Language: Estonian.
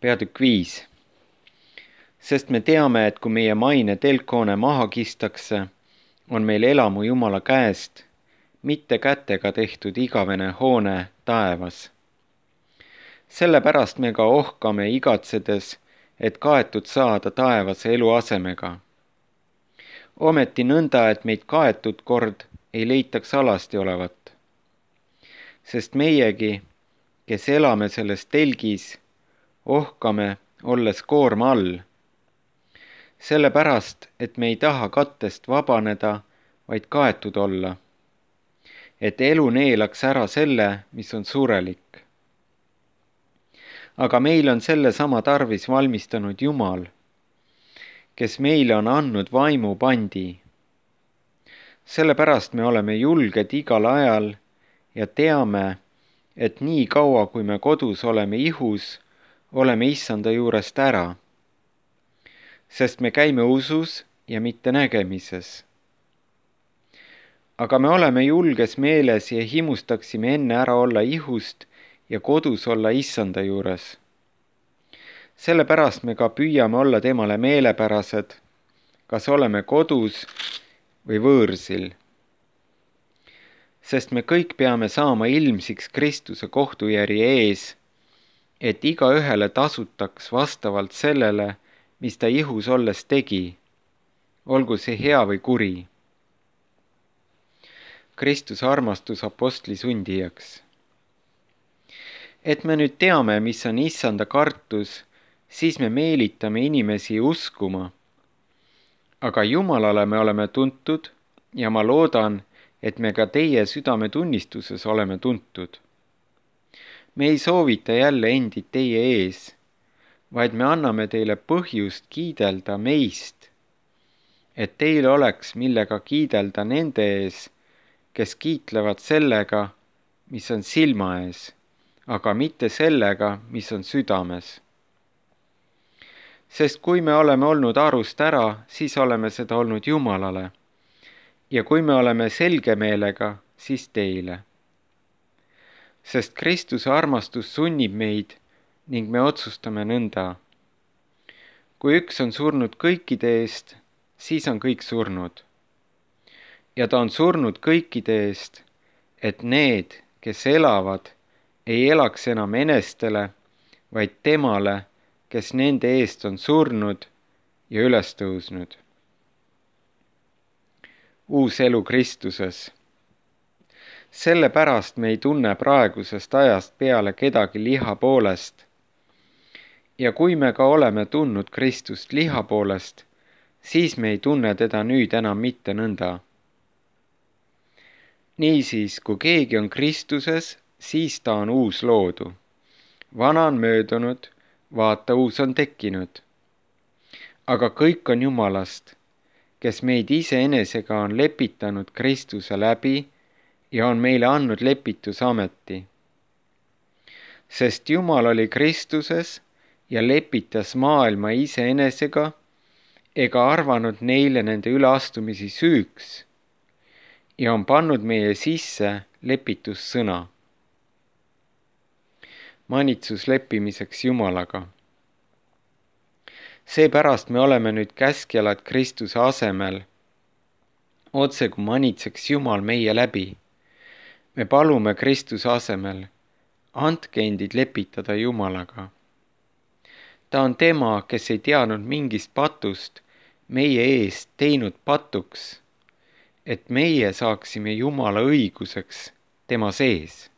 Peatükk 5. Sest me teame, et kui meie maine telkhoone maha kistakse, on meil elamu Jumala käest, mitte kätega tehtud igavene hoone taevas. Sellepärast me ka ohkame igatsedes, et kaetud saada taevase eluasemega. Ometi nõnda, et meid kaetud kord ei leitaks alasti olevat. Sest meiegi, kes elame selles telgis, ohkame, olles koorma all. Sellepärast, et me ei taha kattest vabaneda, vaid kaetud olla. Et elu neelaks ära selle, mis on surelik. Aga meil on selle sama tarvis valmistanud Jumal, kes meile on andnud vaimu pandi. Sellepärast me oleme julged igal ajal ja teame, et nii kaua, kui me kodus oleme ihus, oleme Issanda juurest ära. Sest me käime usus ja mitte nägemises. Aga me oleme julges meeles ja himustaksime enne ära olla ihust ja kodus olla Issanda juures. Sellepärast me ka püüame olla temale meelepärased, kas oleme kodus või võõrsil. Sest me kõik peame saama ilmsiks Kristuse kohtujärje ees, et igaühele tasutaks vastavalt sellele, mis ta ihus olles tegi, olgu see hea või kuri. Kristuse armastus apostli sundijaks. Et me nüüd teame, mis on Issanda kartus, siis me meelitame inimesi uskuma. Aga Jumalale me oleme tuntud ja ma loodan, et me ka teie südametunnistuses oleme tuntud. Me ei soovita jälle endid teie ees, vaid me anname teile põhjust kiidelda meist, et teil oleks millega kiidelda nende ees, kes kiitlevad sellega, mis on silma ees, aga mitte sellega, mis on südames. Sest kui me oleme olnud arust ära, siis oleme seda olnud Jumalale, ja kui me oleme selge meelega, siis teile. Sest Kristuse armastus sunnib meid ning me otsustame nõnda. Kui üks on surnud kõikide eest, siis on kõik surnud. Ja ta on surnud kõikide eest, et need, kes elavad, ei elaks enam enestele, vaid temale, kes nende eest on surnud ja üles tõusnud. Uus elu Kristuses. Sellepärast me ei tunne praegusest ajast peale kedagi liha poolest. Ja kui me ka oleme tundnud Kristust liha poolest, siis me ei tunne teda nüüd enam mitte nõnda. Niisiis, kui keegi on Kristuses, siis ta on uus loodu. Vana on möödunud, vaata uus on tekkinud. Aga kõik on Jumalast, kes meid iseenesega on lepitanud Kristuse läbi ja on meile andnud lepitusameti. Sest Jumal oli Kristuses ja lepitas maailma iseenesega ega arvanud neile nende üleastumisi süüks ja on pannud meie sisse lepitussõna. Manitsus leppimiseks Jumalaga. Seepärast me oleme nüüd käskjalad Kristuse asemel, otse kui manitseks Jumal meie läbi. Me palume Kristuse asemel, andke endid lepitada Jumalaga. Ta on tema, kes ei teadnud mingist patust, meie eest teinud patuks, et meie saaksime Jumala õiguseks tema sees.